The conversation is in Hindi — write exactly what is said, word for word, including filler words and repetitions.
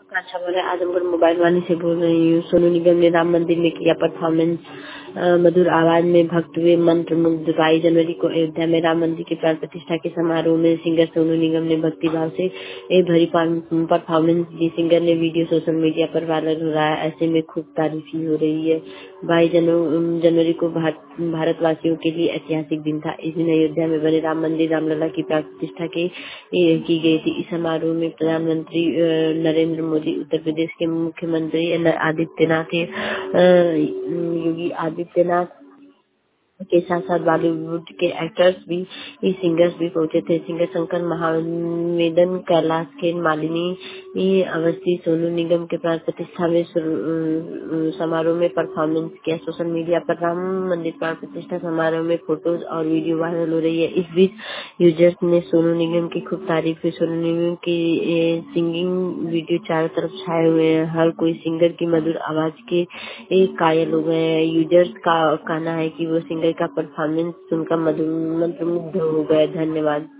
अच्छा बोला। आजमगढ़ मोबाइल वाली से बोल रही हूँ। सोनू निगम ने राम मंदिर में किया परफॉर्मेंस। अ, मधुर आवाज में भक्त हुए मंत्र मुग्ध। बाईस जनवरी को अयोध्या में राम मंदिर के प्राण प्रतिष्ठा के समारोह में सिंगर सोनू निगम ने भक्ति भाव से एक भरी परफॉर्मेंस दी। सिंगर ने वीडियो सोशल मीडिया पर वायरल हो रहा है। ऐसे में खूब तारीफी हो रही है। बाईस जनवरी को भारत भारतवासियों के लिए ऐतिहासिक दिन था। इस दिन अयोध्या में बने राम मंदिर रामलला की प्राण प्रतिष्ठा की की गई थी। इस समारोह में प्रधानमंत्री अ, नरेंद्र मोदी, उत्तर प्रदेश के मुख्यमंत्री न- आदित्यनाथ अ, योगी आदित्यनाथ के साथ साथ बॉलीवुड के एक्टर्स भी, ये सिंगर्स भी पहुंचे थे। सिंगर शंकर महावेदन, कैलाश खेर, मालिनी ये अवस्थी सोनू निगम के प्राण प्रतिष्ठा में शुरू- समारोह में परफॉर्मेंस किया। सोशल मीडिया पर राम मंदिर प्राण प्रतिष्ठा समारोह में फोटोज और वीडियो वायरल हो रही है। इस बीच यूजर्स ने सोनू निगम की खूब तारीफ की। सोनू निगम की ए, सिंगिंग वीडियो चारों तरफ छाए हुए हैं। हर कोई सिंगर की मधुर आवाज के एक कायल हो गए हैं। यूजर्स का कहना है कि वो सिंगर का परफॉर्मेंस सुनकर मधुर मंत्रमुग्ध हो गए। धन्यवाद।